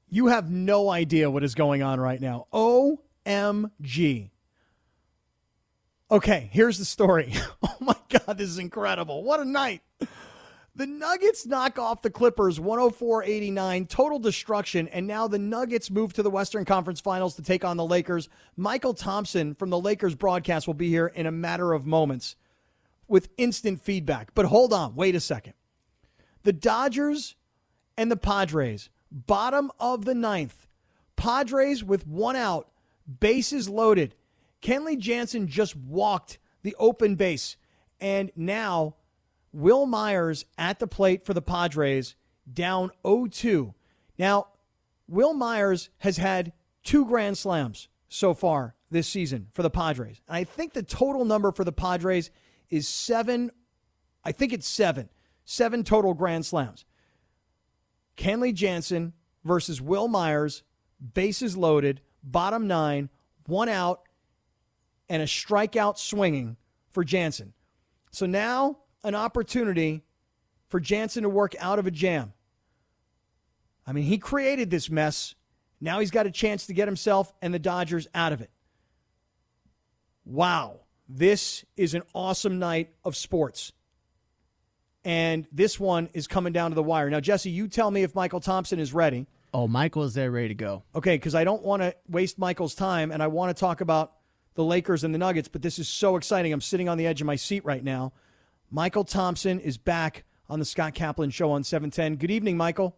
You have no idea what is going on right now. OMG. Okay, here's the story. Oh my God, this is incredible. What a night. The Nuggets knock off the Clippers 104-89, total destruction, and now the Nuggets move to the Western Conference Finals to take on the Lakers. Michael Thompson from the Lakers broadcast will be here in a matter of moments with instant feedback. But hold on, wait a second. The Dodgers and the Padres, bottom of the ninth. Padres with one out, bases loaded. Kenley Jansen just walked the open base, and now Will Myers at the plate for the Padres, down 0-2. Now, Will Myers has had 2 grand slams so far this season for the Padres. And I think the total number for the Padres is 7. I think it's 7. 7 total grand slams. Kenley Jansen versus Will Myers, bases loaded, bottom 9, 1 out, and a strikeout swinging for Jansen. So now an opportunity for Jansen to work out of a jam. I mean, he created this mess. Now he's got a chance to get himself and the Dodgers out of it. Wow. This is an awesome night of sports. And this one is coming down to the wire. Now, Jesse, you tell me if Michael Thompson is ready. Oh, Michael's there ready to go. Okay, because I don't want to waste Michael's time, and I want to talk about the Lakers and the Nuggets, but this is so exciting. I'm sitting on the edge of my seat right now. Michael Thompson is back on the Scott Kaplan Show on 710. Good evening, Michael.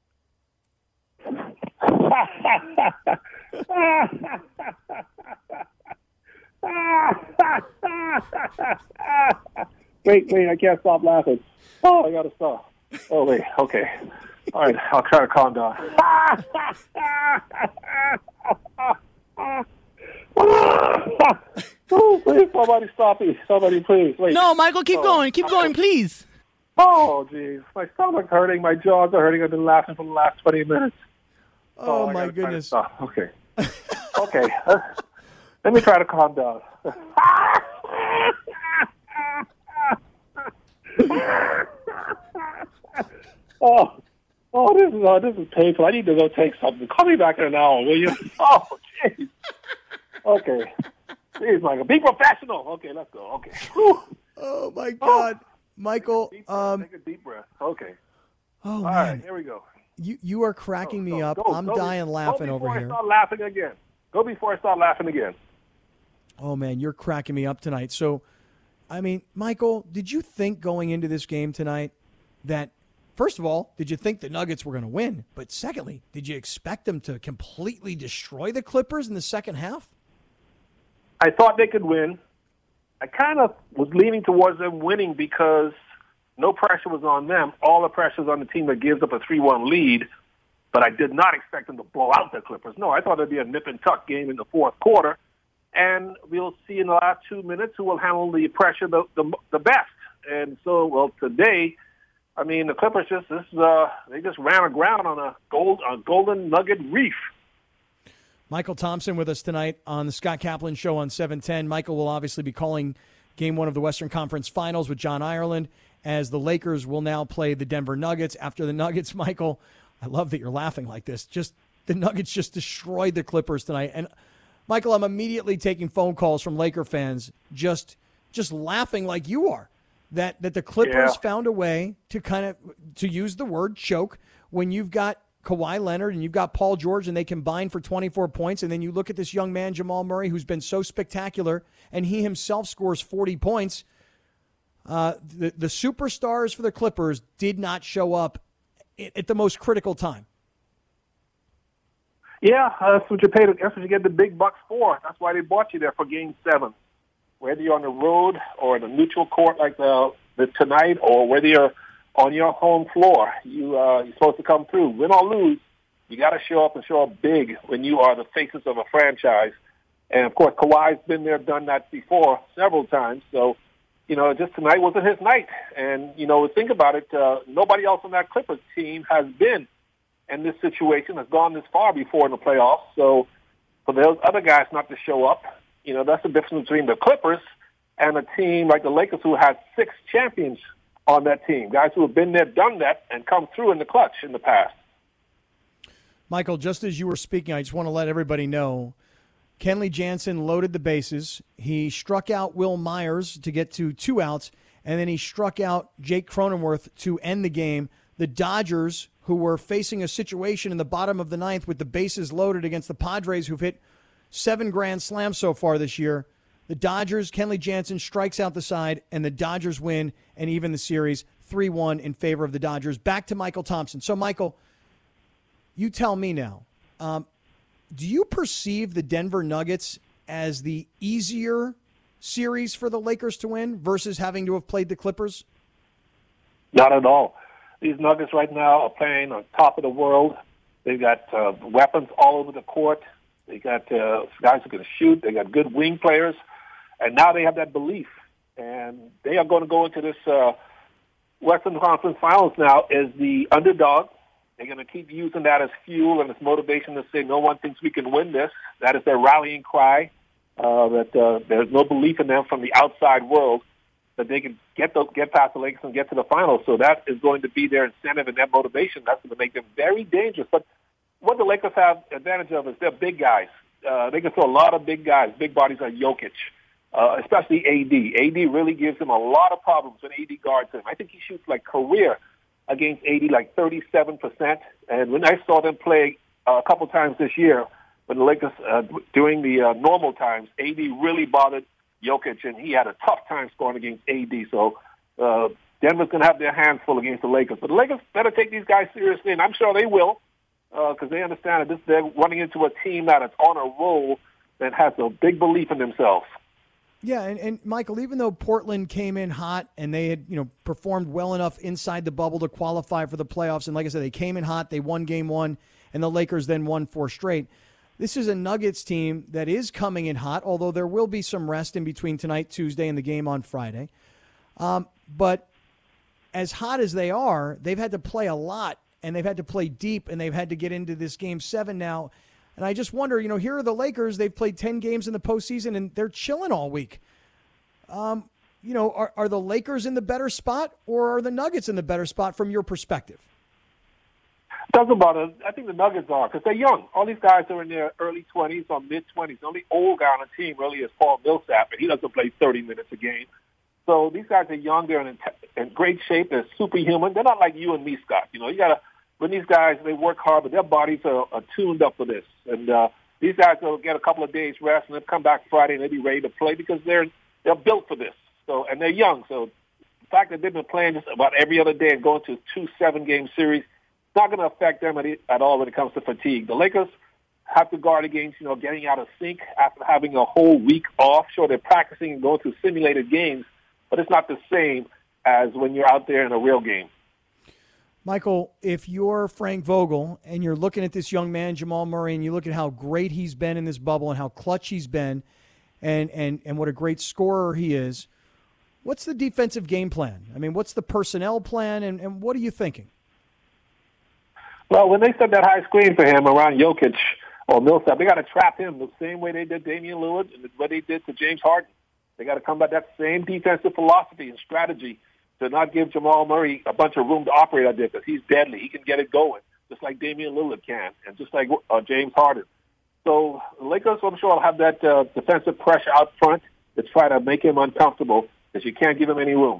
Wait, I can't stop laughing. Oh, I got to stop. Oh, wait, okay. All right, I'll try to calm down. Oh, please, somebody stop me. Somebody, please. Wait. No, Michael, keep going. Keep going, please. Oh, geez. My stomach's hurting. My jaws are hurting. I've been laughing for the last 20 minutes. Oh my goodness. Okay. Okay. Let me try to calm down. This is painful. I need to go take something. Call me back in an hour, will you? Oh, jeez. Okay. Please, Michael. Be professional. Okay, let's go. Okay. Whew. Oh, my God. Michael. Take a deep breath. Okay. Oh, all man. right, here we go. You are cracking me up. I'm dying laughing over here. Go before I start laughing again. Go before I start laughing again. Oh, man, you're cracking me up tonight. So, I mean, Michael, did you think going into this game tonight that, first of all, did you think the Nuggets were going to win? But secondly, did you expect them to completely destroy the Clippers in the second half? I thought they could win. I kind of was leaning towards them winning because no pressure was on them. All the pressure was on the team that gives up a 3-1 lead. But I did not expect them to blow out the Clippers. No, I thought it would be a nip-and-tuck game in the fourth quarter. And we'll see in the last 2 minutes who will handle the pressure the best. And so, well, today, I mean, the Clippers they just ran aground on a golden nugget reef. Michael Thompson with us tonight on the Scott Kaplan Show on 710. Michael will obviously be calling Game 1 of the Western Conference Finals with John Ireland, as the Lakers will now play the Denver Nuggets. After the Nuggets, Michael, I love that you're laughing like this. The Nuggets just destroyed the Clippers tonight. And, Michael, I'm immediately taking phone calls from Laker fans just laughing like you are, that the Clippers found a way to to use the word choke when you've got Kawhi Leonard and you've got Paul George and they combine for 24 points. And then you look at this young man, Jamal Murray, who's been so spectacular, and he himself scores 40 points. The superstars for the Clippers did not show up at the most critical time. Yeah, that's what you pay. That's what you get the big bucks for. That's why they bought you there for Game 7. Whether you're on the road or in a neutral court like the tonight, or whether you're on your home floor, you're supposed to come through. Win or lose, you got to show up and show up big when you are the faces of a franchise. And, of course, Kawhi's been there, done that before several times. So, just tonight wasn't his night. And, think about it, nobody else on that Clippers team has been in this situation, has gone this far before in the playoffs. So for those other guys not to show up, that's the difference between the Clippers and a team like the Lakers who had 6 champions on that team, guys who have been there, done that, and come through in the clutch in the past. Michael, just as you were speaking, I just want to let everybody know, Kenley Jansen loaded the bases. He struck out Will Myers to get to 2 outs, and then he struck out Jake Cronenworth to end the game. The Dodgers, who were facing a situation in the bottom of the 9th with the bases loaded against the Padres, who've hit 7 grand slams so far this year, the Dodgers, Kenley Jansen strikes out the side, and the Dodgers win and even the series 3-1 in favor of the Dodgers. Back to Michael Thompson. So, Michael, you tell me now, do you perceive the Denver Nuggets as the easier series for the Lakers to win versus having to have played the Clippers? Not at all. These Nuggets right now are playing on top of the world. They've got weapons all over the court. They got guys who can shoot. They got good wing players. And now they have that belief. And they are going to go into this Western Conference Finals now as the underdog. They're going to keep using that as fuel and as motivation to say no one thinks we can win this. That is their rallying cry, that there's no belief in them from the outside world that they can get past the Lakers and get to the finals. So that is going to be their incentive and their motivation. That's going to make them very dangerous. But what the Lakers have advantage of is they're big guys. They can throw a lot of big guys, big bodies like Jokic, especially AD. AD really gives them a lot of problems when AD guards him. I think he shoots like career against AD like 37%. And when I saw them play a couple times this year, when the Lakers, during the normal times, AD really bothered Jokic, and he had a tough time scoring against AD. So Denver's going to have their hands full against the Lakers. But the Lakers better take these guys seriously, and I'm sure they will, because they understand that they're running into a team that is on a roll that has a big belief in themselves. Yeah, and Michael, even though Portland came in hot and they had, performed well enough inside the bubble to qualify for the playoffs, and like I said, they came in hot, they won game 1, and the Lakers then won 4 straight. This is a Nuggets team that is coming in hot, although there will be some rest in between tonight, Tuesday, and the game on Friday. But as hot as they are, they've had to play a lot, and they've had to play deep, and they've had to get into this Game 7 now. And I just wonder, here are the Lakers. They've played 10 games in the postseason, and they're chilling all week. Are the Lakers in the better spot, or are the Nuggets in the better spot from your perspective? Doesn't bother. I think the Nuggets are, because they're young. All these guys are in their early 20s or mid-20s. The only old guy on the team really is Paul Millsap, and he doesn't play 30 minutes a game. So these guys are young. They're in great shape. They're superhuman. They're not like you and me, Scott. You got to, when these guys, they work hard, but their bodies are tuned up for this. And these guys will get a couple of days rest, and they'll come back Friday, and they'll be ready to play because they're built for this. So, and they're young. So the fact that they've been playing just about every other day and going to 2 7-game series, it's not going to affect them at all when it comes to fatigue. The Lakers have to guard against, getting out of sync after having a whole week off. Sure, they're practicing and going through simulated games, but it's not the same as when you're out there in a real game. Michael, if you're Frank Vogel and you're looking at this young man, Jamal Murray, and you look at how great he's been in this bubble and how clutch he's been and what a great scorer he is, what's the defensive game plan? I mean, what's the personnel plan, and what are you thinking? Well, when they set that high screen for him around Jokic or Millsap, they got to trap him the same way they did Damian Lillard and what they did to James Harden. They got to come back that same defensive philosophy and strategy to not give Jamal Murray a bunch of room to operate out there because he's deadly. He can get it going, just like Damian Lillard can, and just like James Harden. So the Lakers, I'm sure, will have that defensive pressure out front to try to make him uncomfortable because you can't give him any room.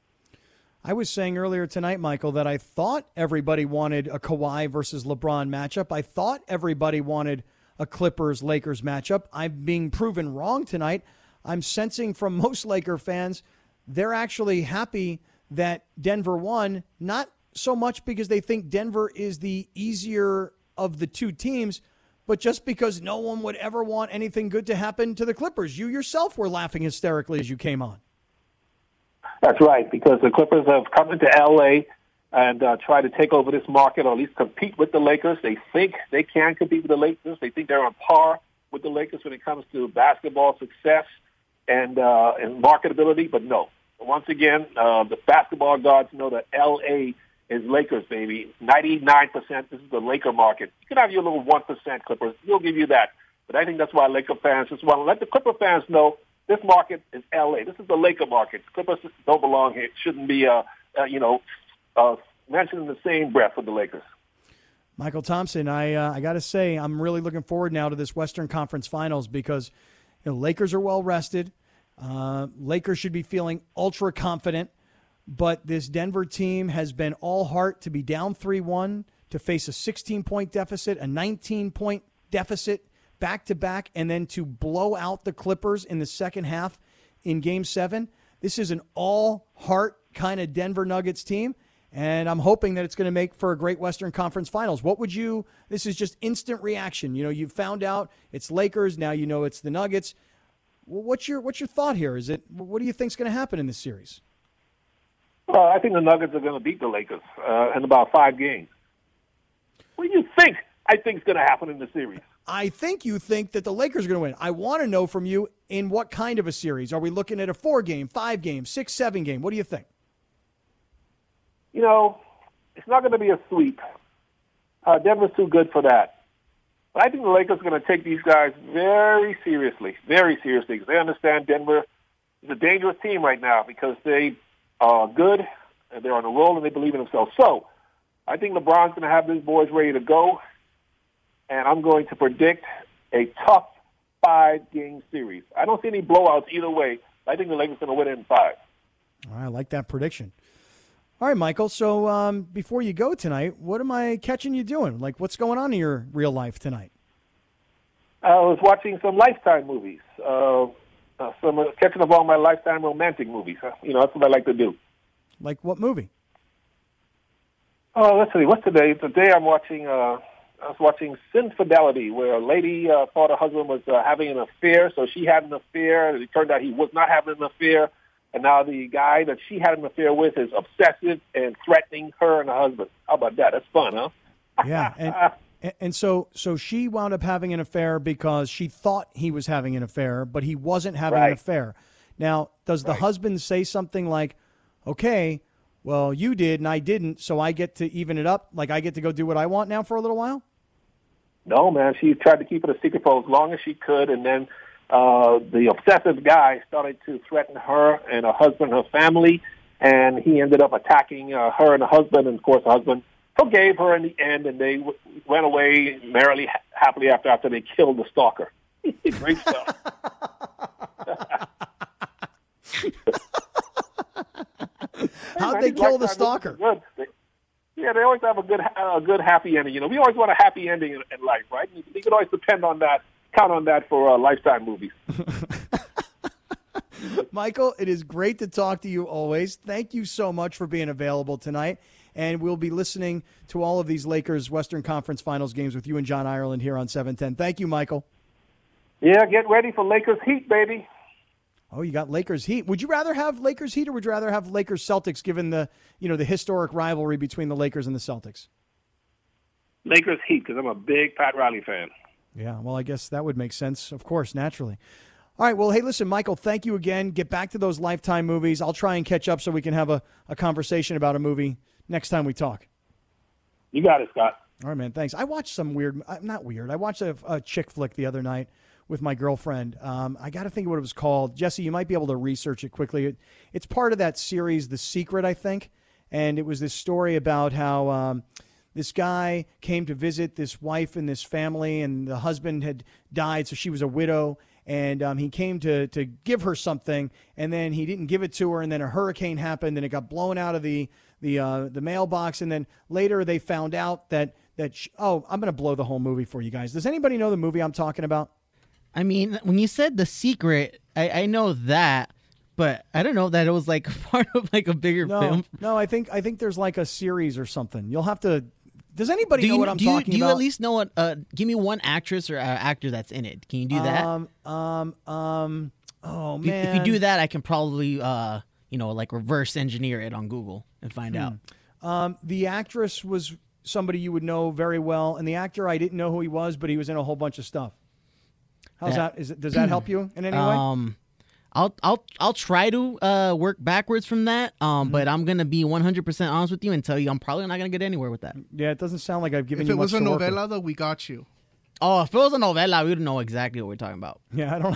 I was saying earlier tonight, Michael, that I thought everybody wanted a Kawhi versus LeBron matchup. I thought everybody wanted a Clippers-Lakers matchup. I'm being proven wrong tonight. I'm sensing from most Laker fans they're actually happy that Denver won, not so much because they think Denver is the easier of the two teams, but just because no one would ever want anything good to happen to the Clippers. You yourself were laughing hysterically as you came on. That's right, because the Clippers have come into L.A. and tried to take over this market, or at least compete with the Lakers. They think they can compete with the Lakers. They think they're on par with the Lakers when it comes to basketball success and marketability, but no. Once again, the basketball gods know that L.A. is Lakers, baby. 99%, this is the Laker market. You can have your little 1% Clippers. We'll give you that. But I think that's why Laker fans just want to let the Clipper fans know this market is L.A. This is the Laker market. Clippers don't belong here. It shouldn't be, mentioned in the same breath with the Lakers. Michael Thompson, I got to say, I'm really looking forward now to this Western Conference Finals because Lakers are well rested. Lakers should be feeling ultra confident, but this Denver team has been all heart to be down 3-1, to face a 16-point deficit, a 19-point deficit back-to-back, and then to blow out the Clippers in the second half in Game 7. This is an all-heart kind of Denver Nuggets team, and I'm hoping that it's going to make for a great Western Conference Finals. This is just instant reaction. You found out it's Lakers, now you know it's the Nuggets. What's your thought here? What do you think is going to happen in this series? Well, I think the Nuggets are going to beat the Lakers in about 5 games. What do you think I think is going to happen in the series? I think you think that the Lakers are going to win. I want to know from you in what kind of a series. Are we looking at a 4-game, 5-game, 6, 7-game? What do you think? It's not going to be a sweep. Denver's too good for that. But I think the Lakers are going to take these guys very seriously, because they understand Denver is a dangerous team right now because they are good, and they're on a roll, and they believe in themselves. So I think LeBron's going to have his boys ready to go, and I'm going to predict a tough 5-game series. I don't see any blowouts either way. I think the Lakers are going to win it in 5. All right, I like that prediction. All right, Michael, so before you go tonight, what am I catching you doing? Like, what's going on in your real life tonight? I was watching some Lifetime movies, catching up on my Lifetime romantic movies. That's what I like to do. Like what movie? Oh, let's see. What's today? Today I was watching Sinfidelity, where a lady thought her husband was having an affair, so she had an affair, and it turned out he was not having an affair. And now the guy that she had an affair with is obsessive and threatening her and her husband. How about that? That's fun, huh? Yeah. And so she wound up having an affair because she thought he was having an affair, but he wasn't having an affair. Now, does the husband say something like, okay, well, you did and I didn't, so I get to even it up? Like I get to go do what I want now for a little while? No, man. She tried to keep it a secret for as long as she could, and then the obsessive guy started to threaten her and her husband, her family, and he ended up attacking her and her husband. And, of course, the husband forgave her in the end, and they went away merrily, happily after they killed the stalker. Great stuff. How'd they kill the stalker? They always have a good happy ending. We always want a happy ending in life, right? You can always count on that for Lifetime movies. Michael, it is great to talk to you always. Thank you so much for being available tonight. And we'll be listening to all of these Lakers Western Conference Finals games with you and John Ireland here on 710. Thank you, Michael. Yeah, get ready for Lakers Heat, baby. Oh, you got Lakers Heat. Would you rather have Lakers Heat or would you rather have Lakers Celtics given the historic rivalry between the Lakers and the Celtics? Lakers Heat, because I'm a big Pat Riley fan. Yeah, well, I guess that would make sense, of course, naturally. All right, well, hey, listen, Michael, thank you again. Get back to those Lifetime movies. I'll try and catch up so we can have a conversation about a movie next time we talk. You got it, Scott. All right, man, thanks. I watched some I watched a chick flick the other night with my girlfriend. I got to think of what it was called. Jesse, you might be able to research it quickly. It's part of that series, The Secret, I think. And it was this story about how this guy came to visit this wife and this family, and the husband had died, so she was a widow. And he came to give her something, and then he didn't give it to her, and then a hurricane happened, and it got blown out of the mailbox. And then later they found out that I'm going to blow the whole movie for you guys. Does anybody know the movie I'm talking about? I mean, when you said The Secret, I know that, but I don't know that it was like part of like a bigger film. No, I think there's like a series or something. You'll have to. Does anybody know what I'm talking about? Do you at least know what? Give me one actress or actor that's in it. Can you do that? Oh man. If you do that, I can probably like reverse engineer it on Google and find out. The actress was somebody you would know very well, and the actor I didn't know who he was, but he was in a whole bunch of stuff. How's that? Does that help you in any way? I'll try to work backwards from that, but I'm gonna be 100% honest with you and tell you I'm probably not gonna get anywhere with that. Yeah, it doesn't sound like I've given you much. If it was a novela, though, we got you. Oh, if it was a novela, we would know exactly what we're talking about. Yeah, I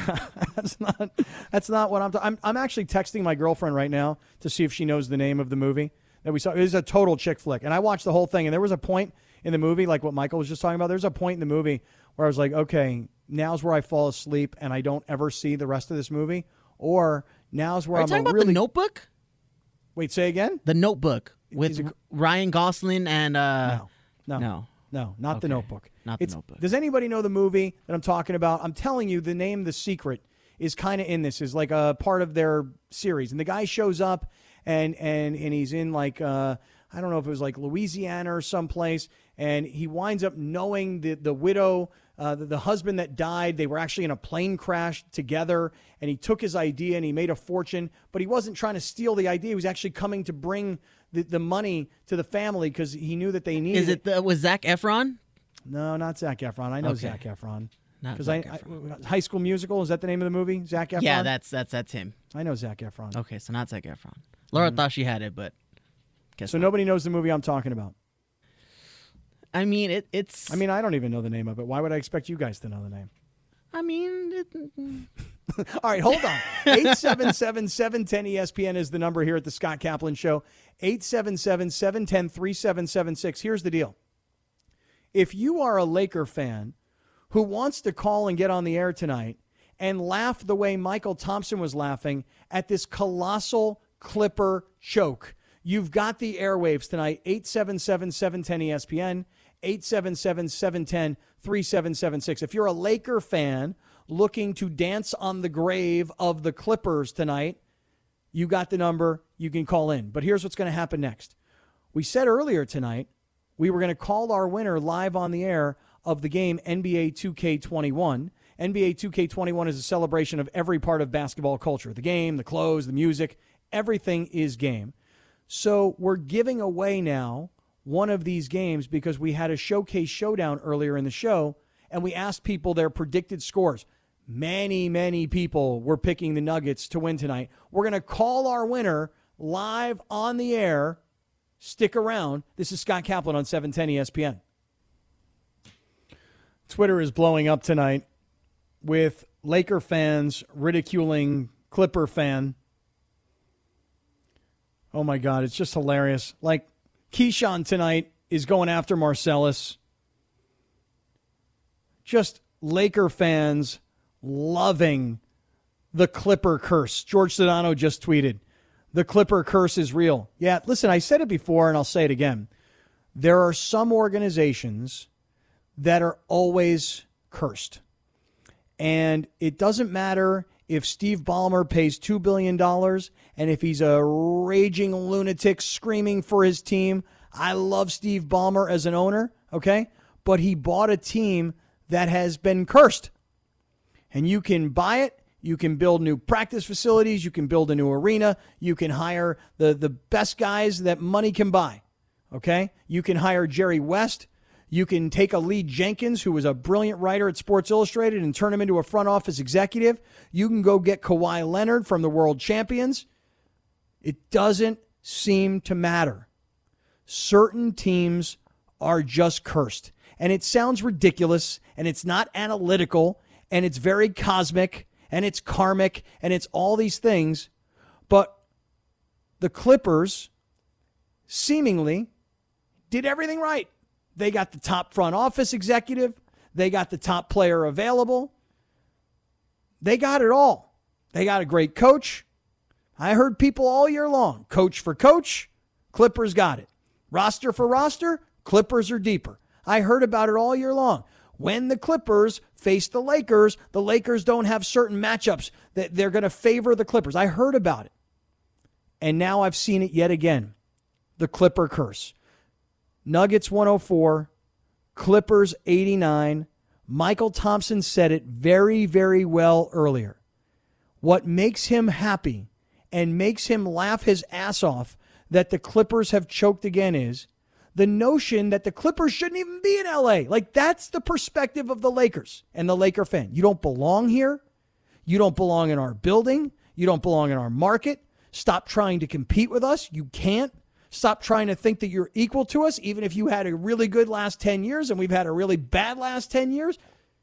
don't. That's not what I'm. I'm actually texting my girlfriend right now to see if she knows the name of the movie. that we saw. It was a total chick flick. And I watched the whole thing, and there was a point in the movie, like what Michael was just talking about. There's a point in the movie where I was like, okay, now's where I fall asleep and I don't ever see the rest of this movie. Or now's where Are you I'm talking about really... The Notebook? Wait, say again? The Notebook with Is it- Ryan Gosling and... No, not The Okay. Notebook. Not The Notebook. Does anybody know the movie that I'm talking about? I'm telling you, the name The Secret is kind of in this, is like a part of their series. And the guy shows up and he's in like, I don't know if it was like Louisiana or someplace, and he winds up knowing the widow, the husband that died. They were actually in a plane crash together, and he took his idea and he made a fortune, but he wasn't trying to steal the idea. He was actually coming to bring the money to the family because he knew that they needed it. Was Zac Efron? No, not Zac Efron. I know Okay. Zac Efron. Not Because Zac I Efron. High School Musical, is that the name of the movie? Zac Efron? Yeah, that's him. I know Zac Efron. Okay, so not Zac Efron. Laura thought she had it, but guess So not. nobody knows the movie I'm talking about. I mean, it's. I mean, I don't even know the name of it. Why would I expect you guys to know the name? I mean, All right, hold on. 877-710-ESPN is the number here at the Scott Kaplan Show. 877-710-3776. Here's the deal. If you are a Laker fan who wants to call and get on the air tonight and laugh the way Michael Thompson was laughing at this colossal Clipper choke, you've got the airwaves tonight. 877-710-ESPN, 877-710-3776. If you're a Laker fan looking to dance on the grave of the Clippers tonight, you got the number. You can call in. But here's what's going to happen next. We said earlier tonight we were going to call our winner live on the air of the game NBA 2K21. NBA 2K21 is a celebration of every part of basketball culture. The game, the clothes, the music, everything is game. So we're giving away now one of these games because we had a showcase showdown earlier in the show, and we asked people their predicted scores. Many people were picking the Nuggets to win tonight. We're going to call our winner live on the air. Stick around. This is Scott Kaplan on 710 ESPN. Twitter is blowing up tonight with Laker fans ridiculing Clipper fan. Oh, my God. It's just hilarious. Like, Keyshawn tonight is going after Marcellus. Just Laker fans loving the Clipper curse. George Sedano just tweeted, the Clipper curse is real. Yeah, listen, I said it before and I'll say it again. There are some organizations that are always cursed. And it doesn't matter if Steve Ballmer pays $2 billion and if he's a raging lunatic screaming for his team. I love Steve Ballmer as an owner, okay? But he bought a team that has been cursed. And you can buy it. You can build new practice facilities. You can build a new arena. You can hire the best guys that money can buy, okay? You can hire Jerry West. You can take a Lee Jenkins, who was a brilliant writer at Sports Illustrated, and turn him into a front office executive. You can go get Kawhi Leonard from the world champions. It doesn't seem to matter. Certain teams are just cursed. And it sounds ridiculous, and it's not analytical, and it's very cosmic, and it's karmic, and it's all these things. But the Clippers seemingly did everything right. They got the top front office executive. They got the top player available. They got it all. They got a great coach. I heard people all year long, coach for coach, Clippers got it. Roster for roster, Clippers are deeper. I heard about it all year long. When the Clippers face the Lakers don't have certain matchups that they're going to favor the Clippers. I heard about it. And now I've seen it yet again. The Clipper curse. Nuggets 104, Clippers 89. Michael Thompson said it very, very well earlier. What makes him happy and makes him laugh his ass off that the Clippers have choked again is the notion that the Clippers shouldn't even be in LA. Like, that's the perspective of the Lakers and the Laker fan. You don't belong here. You don't belong in our building. You don't belong in our market. Stop trying to compete with us. You can't. Stop trying to think that you're equal to us, even if you had a really good last 10 years and we've had a really bad last 10 years.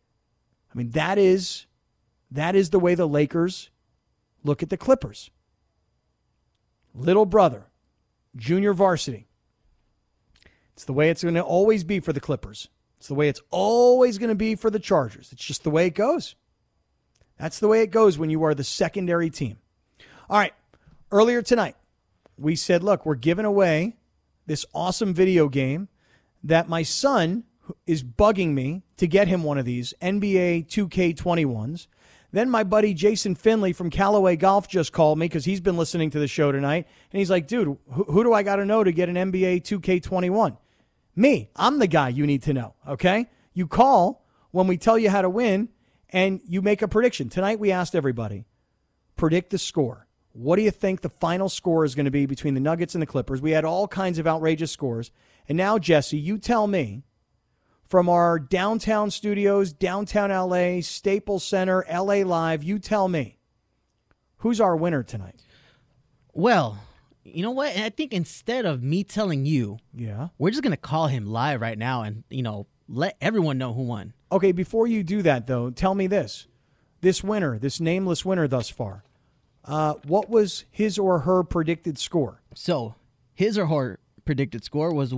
I mean, that is the way the Lakers look at the Clippers. Little brother, junior varsity. It's the way it's going to always be for the Clippers. It's the way it's always going to be for the Chargers. It's just the way it goes. That's the way it goes when you are the secondary team. All right. Earlier tonight, we said, look, we're giving away this awesome video game that my son is bugging me to get him one of these NBA 2K21s. Then my buddy Jason Finley from Callaway Golf just called me because he's been listening to the show tonight. And he's like, dude, who do I got to know to get an NBA 2K21? Me. I'm the guy you need to know, okay? You call when we tell you how to win, and you make a prediction. Tonight we asked everybody, predict the score. What do you think the final score is going to be between the Nuggets and the Clippers? We had all kinds of outrageous scores. And now, Jesse, you tell me, from our downtown studios, downtown L.A., Staples Center, L.A. Live, you tell me, who's our winner tonight? Well, you know what? I think instead of me telling you, Yeah. we're just going to call him live right now and, let everyone know who won. Okay, before you do that, though, tell me this. This winner, this nameless winner thus far, what was his or her predicted score? So his or her predicted score was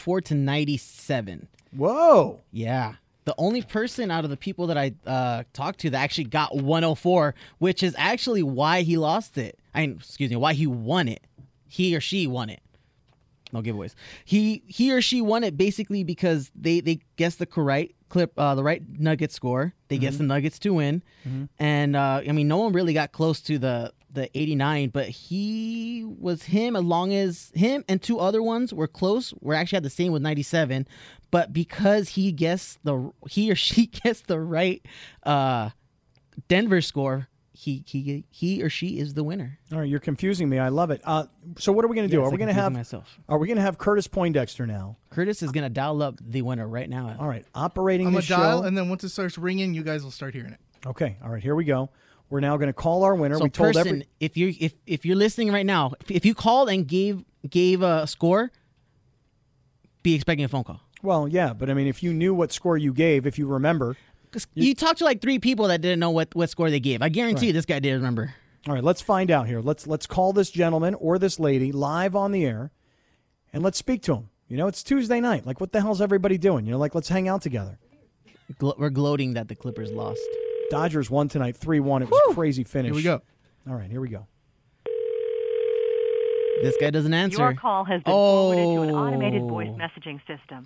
104-97. Whoa. Yeah. The only person out of the people that I talked to that actually got 104, which is actually why he lost it. Why he won it. He or she won it. No giveaways. He or she won it basically because they guessed the correct the right Nuggets score. They guessed the Nuggets to win. And no one really got close to the 89, but him and two other ones were close. We're actually at the same with 97, but because he or she guessed the right Denver score, he or she is the winner. All right, you're confusing me. I love it. So what are we going to do? Yes, Are we going to have Curtis Poindexter now? Curtis is going to dial up the winner right now. All right, operating I'm the going to dial, show. and then once it starts ringing, you guys will start hearing it. Okay, all right, here we go. We're now going to call our winner. So, we told if you're listening right now, if you called and gave a score, be expecting a phone call. Well, yeah, but I mean, if you knew what score you gave, if you remember. You talked to like 3 people that didn't know what score they gave. I guarantee you this guy did remember. All right, let's find out here. Let's call this gentleman or this lady live on the air, and let's speak to him. It's Tuesday night. Like, what the hell's everybody doing? Let's hang out together. We're gloating that the Clippers lost. Dodgers won tonight 3-1. It was a crazy finish. Here we go. All right, here we go. This guy doesn't answer. Your call has been forwarded to an automated voice messaging system.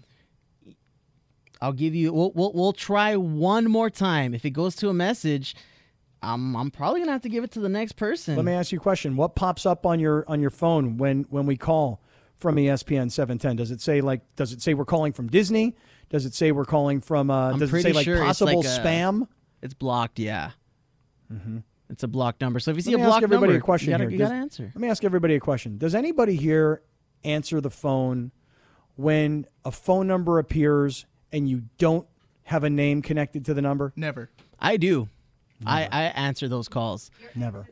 I'll give you. We'll try one more time. If it goes to a message, I'm probably gonna have to give it to the next person. Let me ask you a question. What pops up on your phone when we call from ESPN 710? Does it say we're calling from Disney? Does it say we're calling from? Does it say sure possible it's spam? It's blocked. Yeah. Mm-hmm. It's a blocked number. So if you see Let me a blocked ask everybody number, a question you here. gotta answer. Let me ask everybody a question. Does anybody here answer the phone when a phone number appears and you don't have a name connected to the number? Never. I do. I answer those calls. Never.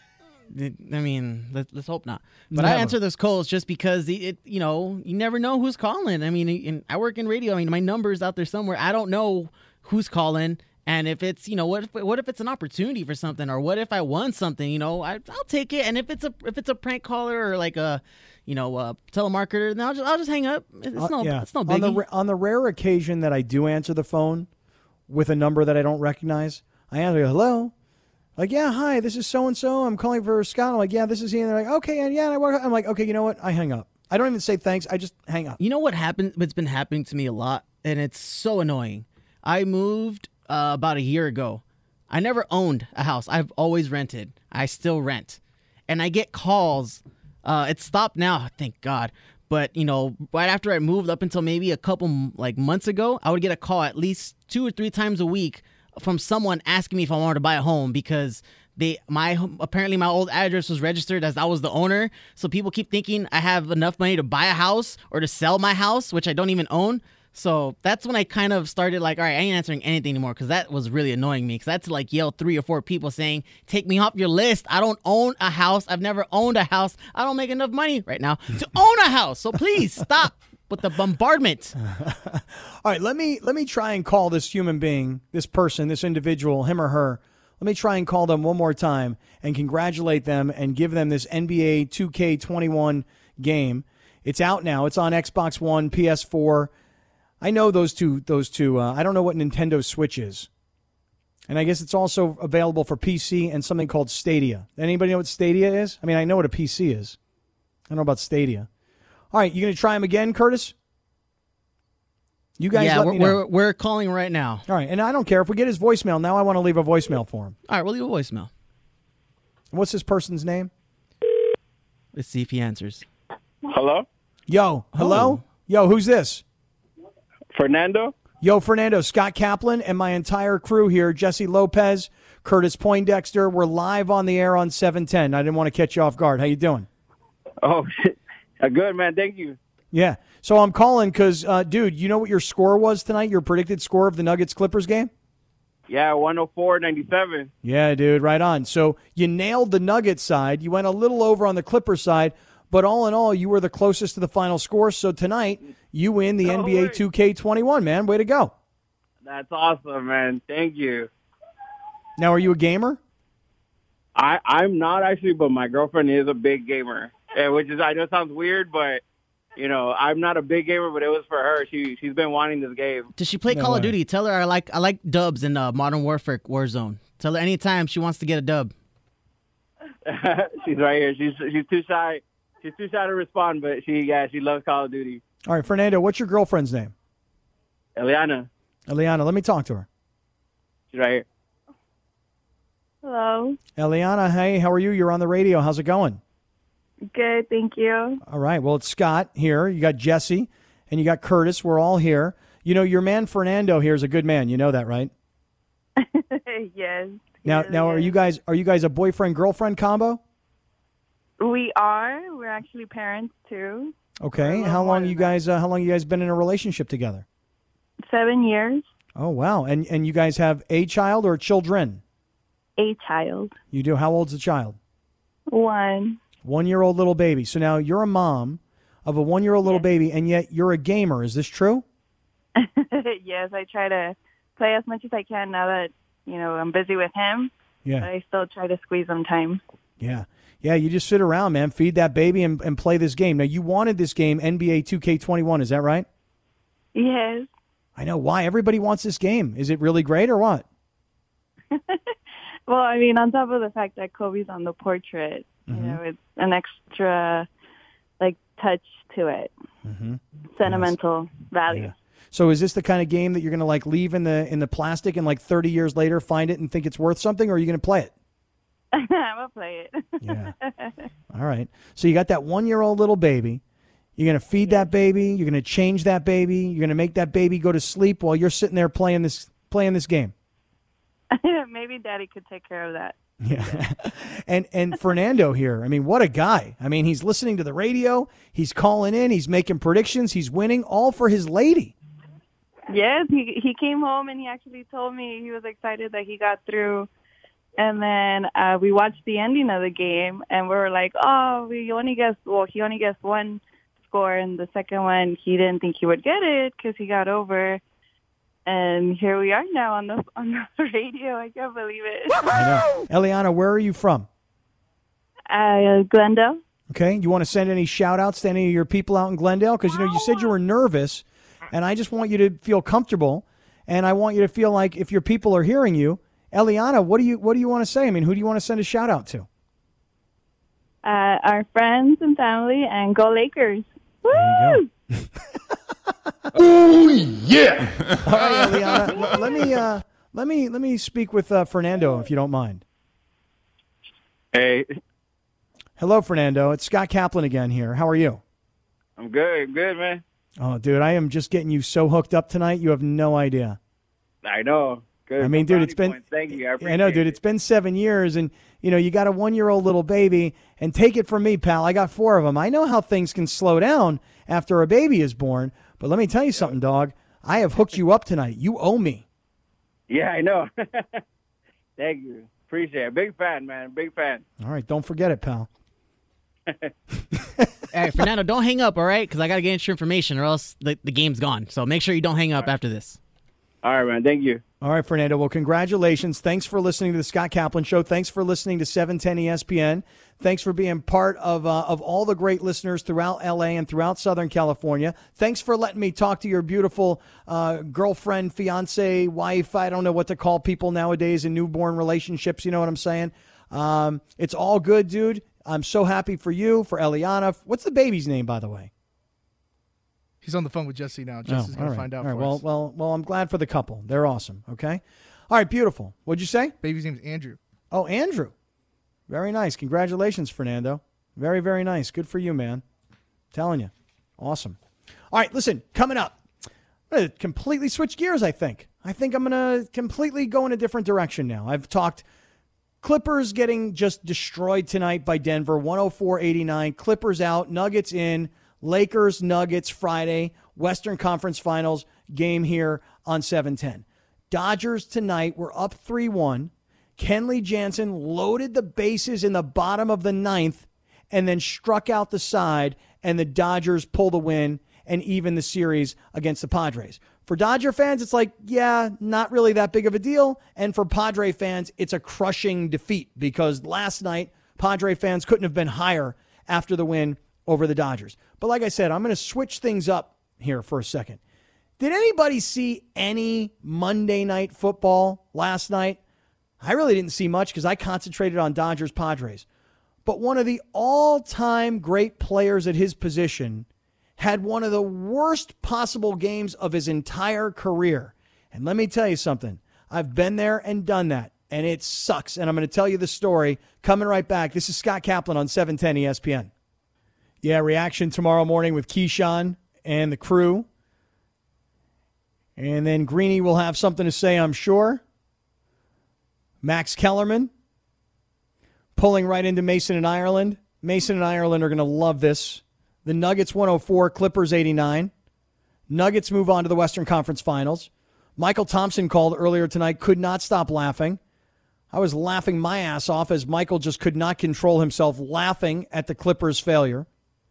I mean, let's hope not. But Never. I answer those calls just because you never know who's calling. I mean, I work in radio. I mean, my number's out there somewhere. I don't know who's calling. And if it's, what if it's an opportunity for something, or what if I won something? I'll take it. And if it's a prank caller or like a telemarketer, then I'll just hang up. It's no biggie. On the rare occasion that I do answer the phone with a number that I don't recognize, I answer, hello. Like, yeah, hi, this is so-and-so. I'm calling for Scott. I'm like, yeah, this is he. And they're like, okay, and yeah, I'm like, okay, you know what? I hang up. I don't even say thanks. I just hang up. You know what happened? It's been happening to me a lot, and it's so annoying. I moved about a year ago. I never owned a house. I've always rented. I still rent. And I get calls. It stopped now, thank God. But, right after I moved up until maybe a couple months ago, I would get a call at least 2 or 3 times a week from someone asking me if I wanted to buy a home because apparently my old address was registered as I was the owner. So people keep thinking I have enough money to buy a house or to sell my house, which I don't even own. So that's when I kind of started all right, I ain't answering anything anymore because that was really annoying me because I had to yell 3 or 4 people saying, take me off your list. I don't own a house. I've never owned a house. I don't make enough money right now to own a house. So please stop with the bombardment. All right, let me try and call this human being, this person, this individual, him or her. Let me try and call them one more time and congratulate them and give them this NBA 2K21 game. It's out now. It's on Xbox One, PS4. I know those two. I don't know what Nintendo Switch is. And I guess it's also available for PC and something called Stadia. Anybody know what Stadia is? I mean, I know what a PC is. I don't know about Stadia. All right, you going to try him again, Curtis? You guys let me know. We're calling right now. All right, and I don't care. If we get his voicemail, now I want to leave a voicemail for him. All right, we'll leave a voicemail. What's this person's name? Let's see if he answers. Hello? Yo, hello? Oh. Yo, who's this? Fernando? Yo, Fernando, Scott Kaplan and my entire crew here, Jesse Lopez, Curtis Poindexter. We're live on the air on 710. I didn't want to catch you off guard. How you doing? Oh, good, man. Thank you. Yeah. So I'm calling because, dude, you know what your score was tonight? Your predicted score of the Nuggets-Clippers game? Yeah, 104-97. Yeah, dude, right on. So you nailed the Nuggets side. You went a little over on the Clippers side, but all in all, you were the closest to the final score. So tonight, you win the NBA 2K21, man. Way to go. That's awesome, man. Thank you. Now, are you a gamer? I'm not actually, but my girlfriend is a big gamer, which is, I know it sounds weird, but, you know, I'm not a big gamer, but it was for her. She's been wanting this game. Does she play No Call way. of Duty? Tell her I like dubs in Modern Warfare Warzone. Tell her anytime she wants to get a dub. She's right here. She's too shy. She's too shy to respond, but she loves Call of Duty. All right, Fernando, what's your girlfriend's name? Eliana, Eliana, let me talk to her. she's right here. Hello. Eliana, hey, how are you? You're on the radio. How's it going? Good, thank you. All right, well, it's Scott here. You got Jesse, and you got Curtis. We're all here. You know, your man Fernando here is a good man. You know that, right? Yes. Now, yes, are yes. you guys a boyfriend-girlfriend combo? We are. We're actually parents too. Okay. How long you guys been in a relationship together? 7 years. Oh, wow. And you guys have a child or children? A child. You do. How old's the child? 1. 1-year-old little baby. So now you're a mom of a 1-year-old little baby, and yet you're a gamer. Is this true? Yes, I try to play as much as I can now that, you know, I'm busy with him. But Yeah. I still try to squeeze some time. Yeah. Yeah, you just sit around, man, feed that baby and play this game. Now, you wanted this game, NBA 2K21, is that right? Yes. I know. Why? Everybody wants this game. Is it really great or what? Well, I mean, on top of the fact that Kobe's on the portrait, you know, it's an extra, like, touch to it. Sentimental value. Yeah. So is this the kind of game that you're going to, like, leave in the plastic and, like, 30 years later find it and think it's worth something, or are you going to play it? I'm going to play it. Yeah. All right. So you got that 1-year-old little baby. You're going to feed that baby. You're going to change that baby. You're going to make that baby go to sleep while you're sitting there playing this game. Maybe Daddy could take care of that. Yeah. And Fernando here, I mean, what a guy. I mean, he's listening to the radio. He's calling in. He's making predictions. He's winning, all for his lady. Yes, he came home and he actually told me he was excited that he got through. And then we watched the ending of the game, and we were like, oh, he only guessed one score, and the second one, he didn't think he would get it because he got over. And here we are now on the radio. I can't believe it. I know. Eliana, where are you from? Glendale. Okay. You want to send any shout-outs to any of your people out in Glendale? Because, you know, you said you were nervous, and I just want you to feel comfortable, and I want you to feel like if your people are hearing you, Eliana, what do you want to say? I mean, who do you want to send a shout-out to? Our friends and family, and go Lakers. Woo! There you go. Oh yeah! All right, Eliana, let me speak with Fernando, if you don't mind. Hey, Hello, Fernando. It's Scott Kaplan again here. How are you? I'm good, man. Oh, dude, I am just getting you so hooked up tonight. You have no idea. I know. Good. I mean, dude, it's been. Thank you. I appreciate know, dude. it. It's been 7 years, and you know you got a 1-year-old little baby. And take it from me, pal. I got 4 of them. I know how things can slow down after a baby is born. But let me tell you something, dog. I have hooked you up tonight. You owe me. Yeah, I know. Thank you. Appreciate it. Big fan, man. Big fan. All right, don't forget it, pal. All right, Fernando, don't hang up, all right? Because I got to get your information or else the game's gone. So make sure you don't hang up after this. All right, man. Thank you. All right, Fernando. Well, congratulations. Thanks for listening to the Scott Kaplan Show. Thanks for listening to 710 ESPN. Thanks for being part of all the great listeners throughout L.A. and throughout Southern California. Thanks for letting me talk to your beautiful girlfriend, fiance, wife. I don't know what to call people nowadays in newborn relationships. You know what I'm saying? It's all good, dude. I'm so happy for you, for Eliana. What's the baby's name, by the way? He's on the phone with Jesse now. Jesse's going to find out for us. Well, I'm glad for the couple. They're awesome, okay? All right, beautiful. What'd you say? Baby's name's Andrew. Oh, Andrew. Very nice. Congratulations, Fernando. Very, very nice. Good for you, man. Telling you. Awesome. All right, listen, coming up. I'm going to completely switch gears, I think. I think I'm going to completely go in a different direction now. I've talked Clippers getting just destroyed tonight by Denver, 104-89. Clippers out, Nuggets in. Lakers, Nuggets, Friday, Western Conference Finals game here on 710. Dodgers tonight were up 3-1. Kenley Jansen loaded the bases in the bottom of the ninth and then struck out the side, and the Dodgers pull the win and even the series against the Padres. For Dodger fans, it's like, yeah, not really that big of a deal. And for Padre fans, it's a crushing defeat because last night, Padre fans couldn't have been higher after the win over the Dodgers. But like I said, I'm going to switch things up here for a second. Did anybody see any Monday Night Football last night? I really didn't see much because I concentrated on Dodgers-Padres. But one of the all-time great players at his position had one of the worst possible games of his entire career. And let me tell you something. I've been there and done that, and it sucks. And I'm going to tell you the story coming right back. This is Scott Kaplan on 710 ESPN. Yeah, reaction tomorrow morning with Keyshawn and the crew. And then Greeny will have something to say, I'm sure. Max Kellerman pulling right into Mason and Ireland. Mason and Ireland are going to love this. The Nuggets 104, Clippers 89. Nuggets move on to the Western Conference Finals. Michael Thompson called earlier tonight, could not stop laughing. I was laughing my ass off as Michael just could not control himself laughing at the Clippers' failure.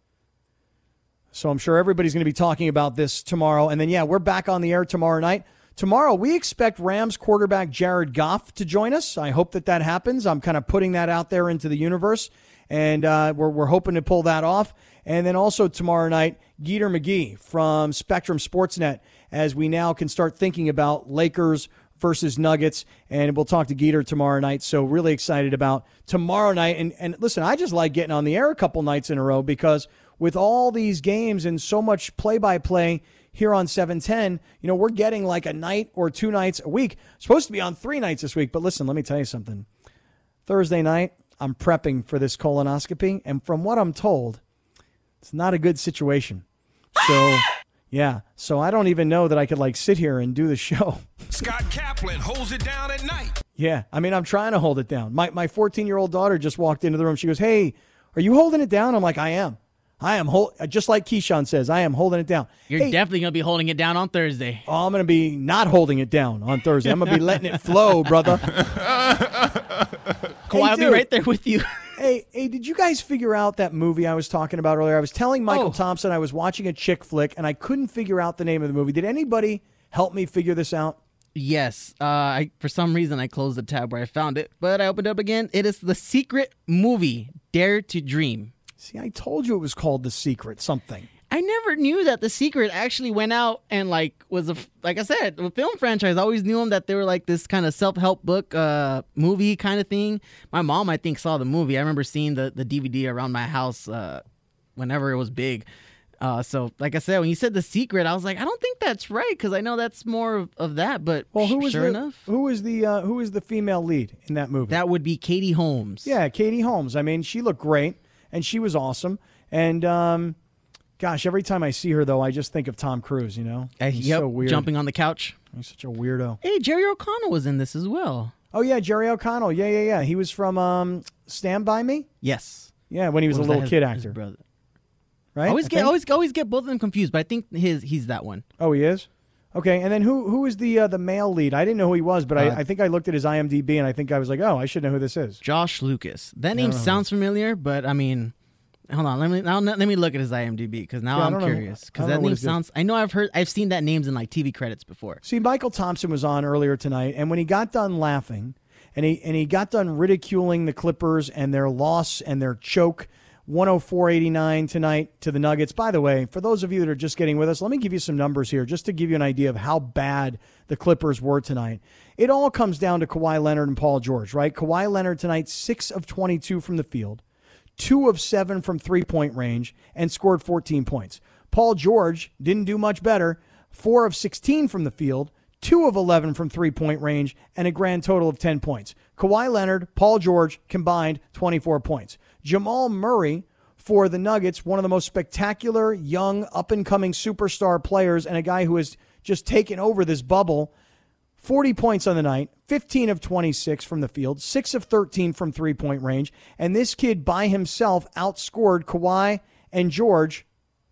So I'm sure everybody's going to be talking about this tomorrow. And then, yeah, we're back on the air tomorrow night. Tomorrow, we expect Rams quarterback Jared Goff to join us. I hope that happens. I'm kind of putting that out there into the universe, and we're hoping to pull that off. And then also tomorrow night, Geeter McGee from Spectrum Sportsnet, as we now can start thinking about Lakers versus Nuggets, and we'll talk to Geeter tomorrow night. So really excited about tomorrow night. And listen, I just like getting on the air a couple nights in a row because with all these games and so much play-by-play here on 710, we're getting like a night or 2 nights a week. Supposed to be on 3 nights this week, but listen, let me tell you something. Thursday night, I'm prepping for this colonoscopy, and from what I'm told, it's not a good situation. So, yeah. So I don't even know that I could sit here and do the show. Scott Kaplan holds it down at night. Yeah. I mean, I'm trying to hold it down. My 14-year-old daughter just walked into the room. She goes, hey, are you holding it down? I'm like, I am. Just like Keyshawn says, I am holding it down. You're definitely going to be holding it down on Thursday. Oh, I'm going to be not holding it down on Thursday. I'm going to be letting it flow, brother. Cool, I'll be right there with you. Hey, did you guys figure out that movie I was talking about earlier? I was telling Michael Thompson I was watching a chick flick, and I couldn't figure out the name of the movie. Did anybody help me figure this out? Yes. For some reason, I closed the tab where I found it, but I opened it up again. It is The Secret Movie, Dare to Dream. See, I told you it was called The Secret something. I never knew that The Secret actually went out and was like I said, a film franchise. I always knew them that they were like this kind of self-help book movie kind of thing. My mom, I think, saw the movie. I remember seeing the DVD around my house whenever it was big. So like I said, when you said The Secret, I was like, I don't think that's right because I know that's more of that. But who is the female lead in that movie? That would be Katie Holmes. Yeah, Katie Holmes. I mean, she looked great and she was awesome. And gosh, every time I see her, though, I just think of Tom Cruise, He's so weird. Jumping on the couch. He's such a weirdo. Hey, Jerry O'Connell was in this as well. Oh, yeah, Jerry O'Connell. Yeah. He was from Stand By Me? Yes. Yeah, when he was a little kid actor. Brother. Right? I always get both of them confused, but I think he's that one. Oh, he is? Okay, and then who is the male lead? I didn't know who he was, but I think I looked at his IMDb, and I think I was like, oh, I should know who this is. Josh Lucas. That name sounds familiar, but, I mean... Hold on, let me look at his IMDb because now I'm curious. Because that name sounds. I know I've seen that names in like TV credits before. See, Michael Thompson was on earlier tonight, and when he got done laughing, and he got done ridiculing the Clippers and their loss and their choke, 104-89 tonight to the Nuggets. By the way, for those of you that are just getting with us, let me give you some numbers here just to give you an idea of how bad the Clippers were tonight. It all comes down to Kawhi Leonard and Paul George, right? Kawhi Leonard tonight, 6 of 22 from the field, 2 of 7 from three-point range, and scored 14 points. Paul George didn't do much better, 4 of 16 from the field, 2 of 11 from three-point range, and a grand total of 10 points. Kawhi Leonard, Paul George combined 24 points. Jamal Murray for the Nuggets, one of the most spectacular, young, up-and-coming superstar players and a guy who has just taken over this bubble, 40 points on the night, 15 of 26 from the field, 6 of 13 from three-point range, and this kid by himself outscored Kawhi and George,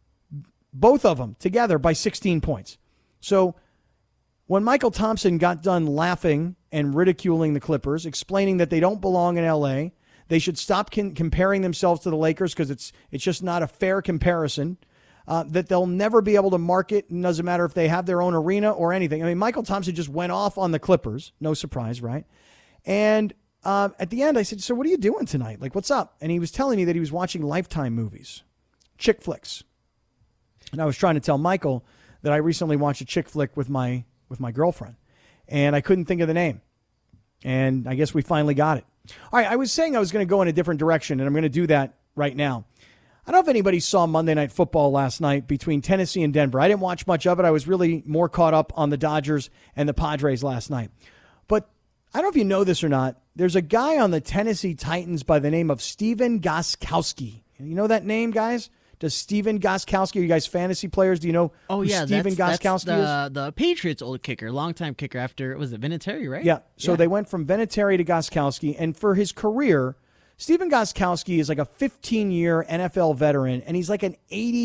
both of them together, by 16 points. So when Michael Thompson got done laughing and ridiculing the Clippers, explaining that they don't belong in L.A., they should stop comparing themselves to the Lakers because it's just not a fair comparison, that they'll never be able to market. It doesn't matter if they have their own arena or anything. I mean, Michael Thompson just went off on the Clippers. No surprise, right? And at the end, I said, so what are you doing tonight? Like, what's up? And he was telling me that he was watching Lifetime movies, chick flicks. And I was trying to tell Michael that I recently watched a chick flick with my girlfriend, and I couldn't think of the name. And I guess we finally got it. All right, I was saying I was going to go in a different direction, and I'm going to do that right now. I don't know if anybody saw Monday Night Football last night between Tennessee and Denver. I didn't watch much of it. I was really more caught up on the Dodgers and the Padres last night. But I don't know if you know this or not. There's a guy on the Tennessee Titans by the name of Stephen Gostkowski. You know that name, guys? Does Stephen Gostkowski, are you guys fantasy players? Do you know who Stephen Gostkowski is? The Patriots' old kicker, longtime kicker after, was it Vinatieri, right? Yeah, so they went from Vinatieri to Gostkowski, and for his career, Stephen Gostkowski is like a 15-year NFL veteran, and he's like an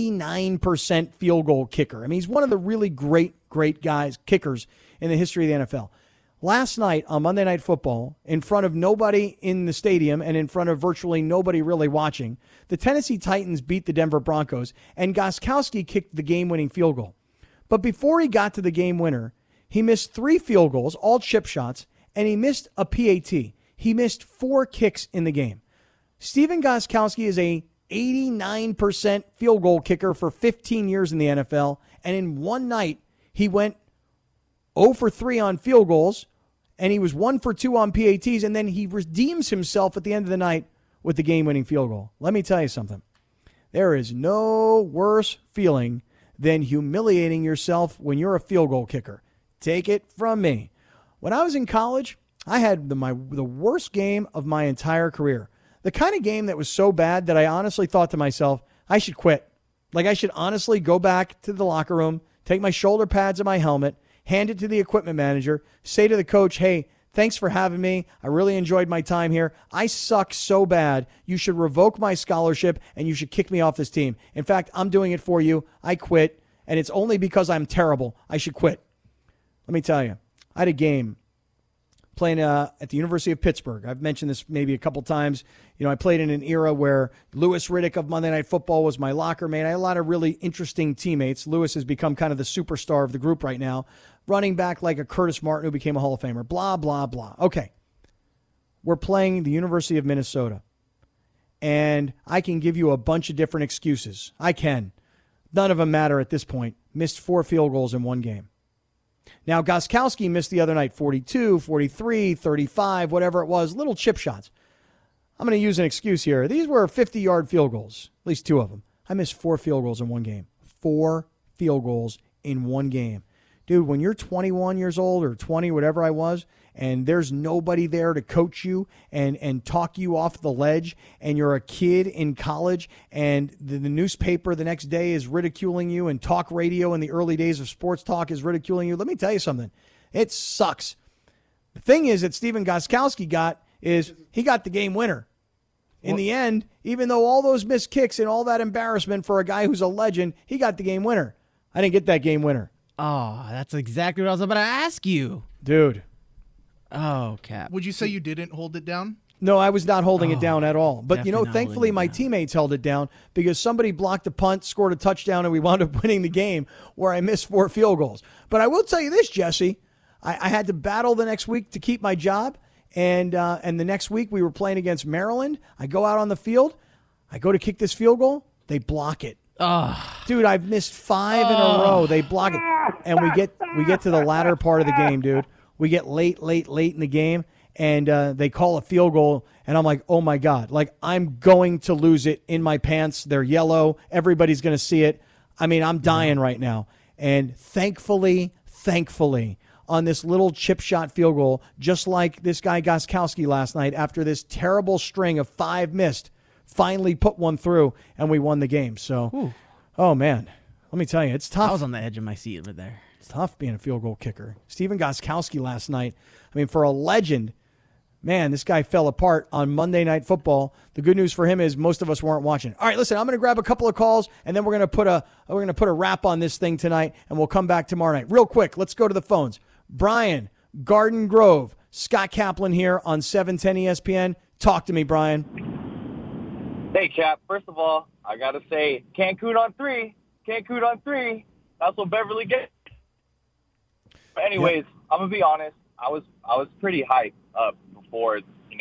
89% field goal kicker. I mean, he's one of the really great guys, kickers in the history of the NFL. Last night on Monday Night Football, in front of nobody in the stadium and in front of virtually nobody really watching, the Tennessee Titans beat the Denver Broncos, and Gostkowski kicked the game-winning field goal. But before he got to the game winner, he missed 3 field goals, all chip shots, and he missed a PAT. He missed 4 kicks in the game. Stephen Gostkowski is a 89% field goal kicker for 15 years in the NFL, and in one night, he went 0 for 3 on field goals, and he was 1 for 2 on PATs, and then he redeems himself at the end of the night with the game-winning field goal. Let me tell you something. There is no worse feeling than humiliating yourself when you're a field goal kicker. Take it from me. When I was in college, I had the worst game of my entire career. The kind of game that was so bad that I honestly thought to myself, I should quit. Like, I should honestly go back to the locker room, take my shoulder pads and my helmet, hand it to the equipment manager, say to the coach, hey, thanks for having me. I really enjoyed my time here. I suck so bad. You should revoke my scholarship and you should kick me off this team. In fact, I'm doing it for you. I quit, and it's only because I'm terrible. I should quit. Let me tell you, I had a game playing at the University of Pittsburgh. I've mentioned this maybe a couple times. You know, I played in an era where Louis Riddick of Monday Night Football was my locker mate. I had a lot of really interesting teammates. Louis has become kind of the superstar of the group right now. Running back like a Curtis Martin who became a Hall of Famer. Blah, blah, blah. Okay. We're playing the University of Minnesota. And I can give you a bunch of different excuses. I can. None of them matter at this point. Missed 4 field goals in one game. Now, Gostkowski missed the other night 42, 43, 35, whatever it was, little chip shots. I'm going to use an excuse here. These were 50-yard field goals, at least 2 of them. I missed 4 field goals in one game. 4 field goals in one game. Dude, when you're 21 years old or 20, whatever I was, and there's nobody there to coach you and talk you off the ledge, and you're a kid in college, and the newspaper the next day is ridiculing you, and talk radio in the early days of sports talk is ridiculing you, let me tell you something. It sucks. The thing is that Stephen Gostkowski got is he got the game winner. In the end, even though all those missed kicks and all that embarrassment for a guy who's a legend, he got the game winner. I didn't get that game winner. Oh, that's exactly what I was about to ask you. Dude. Oh, Cap. Would you say you didn't hold it down? No, I was not holding it down at all. But, Definitely not thankfully holding it my down. teammates held it down because somebody blocked a punt, scored a touchdown, and we wound up winning the game where I missed 4 field goals. But I will tell you this, Jesse. I had to battle the next week to keep my job. And the next week we were playing against Maryland. I go out on the field. I go to kick this field goal. They block it. Dude, I've missed 5 in a row. They block it. And we get to the latter part of the game, dude. We get late in the game. And they call a field goal, and I'm like, oh, my God. Like, I'm going to lose it in my pants. They're yellow. Everybody's going to see it. I mean, I'm dying right now. And thankfully, on this little chip shot field goal, just like this guy Gostkowski last night, after this terrible string of 5 missed, finally put one through, and we won the game. So, Oh, man. Let me tell you, it's tough. I was on the edge of my seat over there. It's tough being a field goal kicker. Stephen Gostkowski last night, I mean, for a legend, man, this guy fell apart on Monday Night Football. The good news for him is most of us weren't watching. All right, listen, I'm going to grab a couple of calls, and then we're going to put a wrap on this thing tonight, and we'll come back tomorrow night. Real quick, let's go to the phones. Brian, Garden Grove, Scott Kaplan here on 710 ESPN. Talk to me, Brian. Hey, Cap. First of all, I got to say, Cancun on 3. That's what Beverly gets. But anyways, I'm going to be honest. I was pretty hyped up before,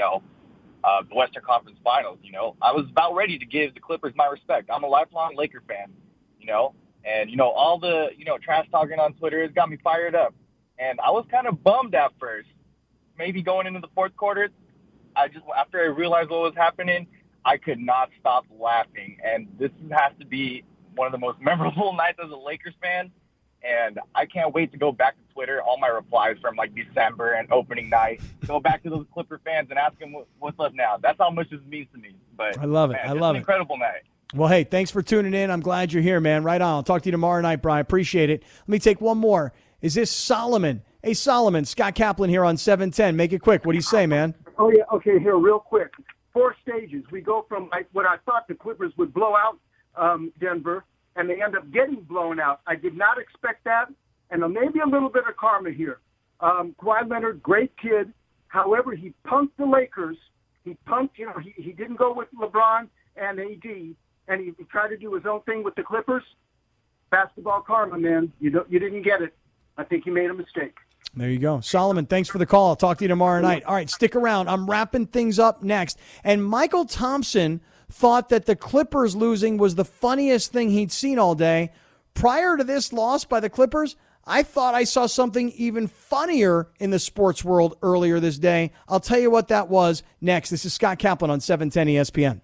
the Western Conference Finals, I was about ready to give the Clippers my respect. I'm a lifelong Laker fan, and, all the, trash talking on Twitter has got me fired up. And I was kind of bummed at first. Maybe going into the fourth quarter, after I realized what was happening, I could not stop laughing. And this has to be one of the most memorable nights as a Lakers fan. And I can't wait to go back to Twitter, all my replies from December and opening night, go back to those Clipper fans and ask them what's up now. That's how much this means to me. But I love it. Man, I love it. Incredible night. Well, hey, thanks for tuning in. I'm glad you're here, man. Right on. I'll talk to you tomorrow night, Brian. Appreciate it. Let me take one more. Is this Solomon? Hey, Solomon, Scott Kaplan here on 710. Make it quick. What do you say, man? Oh, yeah. Okay, here, real quick. 4 stages. We go from what I thought the Clippers would blow out Denver, and they end up getting blown out. I did not expect that, and maybe a little bit of karma here. Kawhi Leonard, great kid. However, he punked the Lakers. He didn't go with LeBron and AD, and he tried to do his own thing with the Clippers. Basketball karma, man. You didn't get it. I think he made a mistake. There you go. Solomon, thanks for the call. I'll talk to you tomorrow night. All right, stick around. I'm wrapping things up next. And Michael Thompson thought that the Clippers losing was the funniest thing he'd seen all day. Prior to this loss by the Clippers, I thought I saw something even funnier in the sports world earlier this day. I'll tell you what that was next. This is Scott Kaplan on 710 ESPN.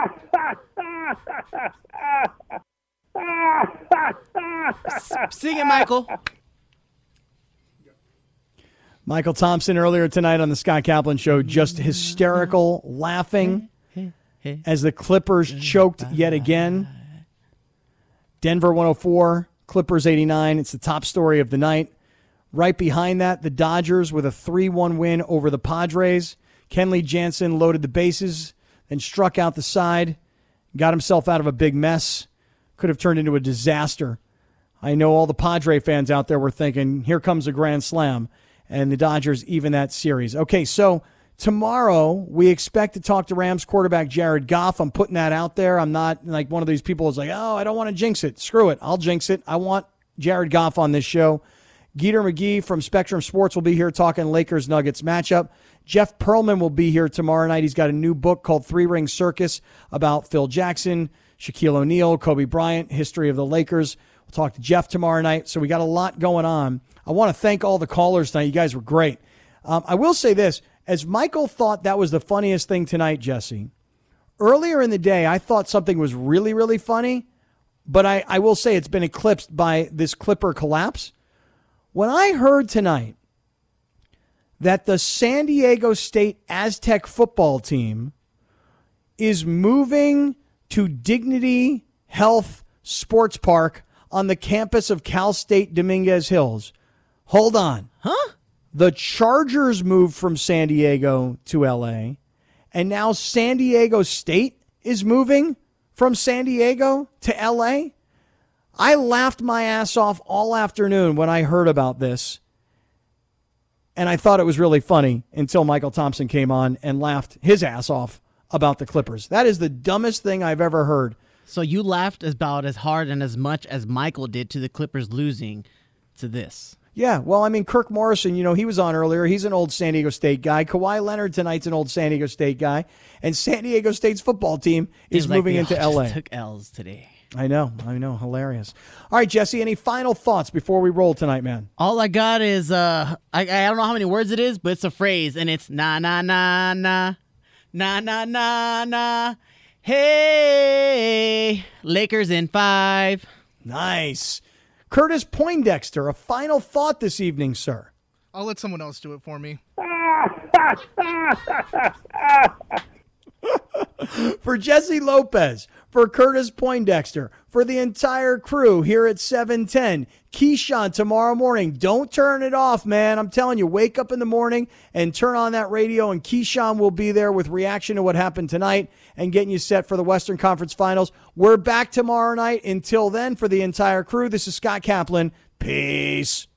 Sing it, Michael. Michael Thompson earlier tonight on the Scott Kaplan Show, just hysterical, laughing as the Clippers choked yet again. Denver 104, Clippers 89. It's the top story of the night. Right behind that, the Dodgers with a 3-1 win over the Padres. Kenley Jansen loaded the bases, then struck out the side, got himself out of a big mess. Could have turned into a disaster. I know all the Padre fans out there were thinking, here comes a grand slam. And the Dodgers even that series. Okay, so tomorrow we expect to talk to Rams quarterback Jared Goff. I'm putting that out there. I'm not like one of these people who's like, oh, I don't want to jinx it. Screw it. I'll jinx it. I want Jared Goff on this show. Geeter McGee from Spectrum Sports will be here talking Lakers-Nuggets matchup. Jeff Pearlman will be here tomorrow night. He's got a new book called Three Ring Circus about Phil Jackson, Shaquille O'Neal, Kobe Bryant, history of the Lakers. We'll talk to Jeff tomorrow night. So we got a lot going on. I want to thank all the callers tonight. You guys were great. I will say this. As Michael thought that was the funniest thing tonight, Jesse, earlier in the day, I thought something was really, really funny, but I will say it's been eclipsed by this Clipper collapse. When I heard tonight that the San Diego State Aztec football team is moving to Dignity Health Sports Park on the campus of Cal State Dominguez Hills. Hold on. Huh? The Chargers moved from San Diego to L.A., and now San Diego State is moving from San Diego to L.A.? I laughed my ass off all afternoon when I heard about this. And I thought it was really funny until Michael Thompson came on and laughed his ass off about the Clippers. That is the dumbest thing I've ever heard. So you laughed about as hard and as much as Michael did to the Clippers losing to this. Yeah, well, I mean, Kirk Morrison, he was on earlier. He's an old San Diego State guy. Kawhi Leonard tonight's an old San Diego State guy. And San Diego State's football team is moving into L.A. Took L's today. I know. Hilarious. All right, Jesse, any final thoughts before we roll tonight, man? All I got is, I don't know how many words it is, but it's a phrase, and it's na, na, na, na, na, na, na, na. Hey, Lakers in 5. Nice. Curtis Poindexter, a final thought this evening, sir. I'll let someone else do it for me. For Jesse Lopez, for Curtis Poindexter, for the entire crew here at 710, Keyshawn tomorrow morning. Don't turn it off, man. I'm telling you, wake up in the morning and turn on that radio, and Keyshawn will be there with reaction to what happened tonight and getting you set for the Western Conference Finals. We're back tomorrow night. Until then, for the entire crew, this is Scott Kaplan. Peace.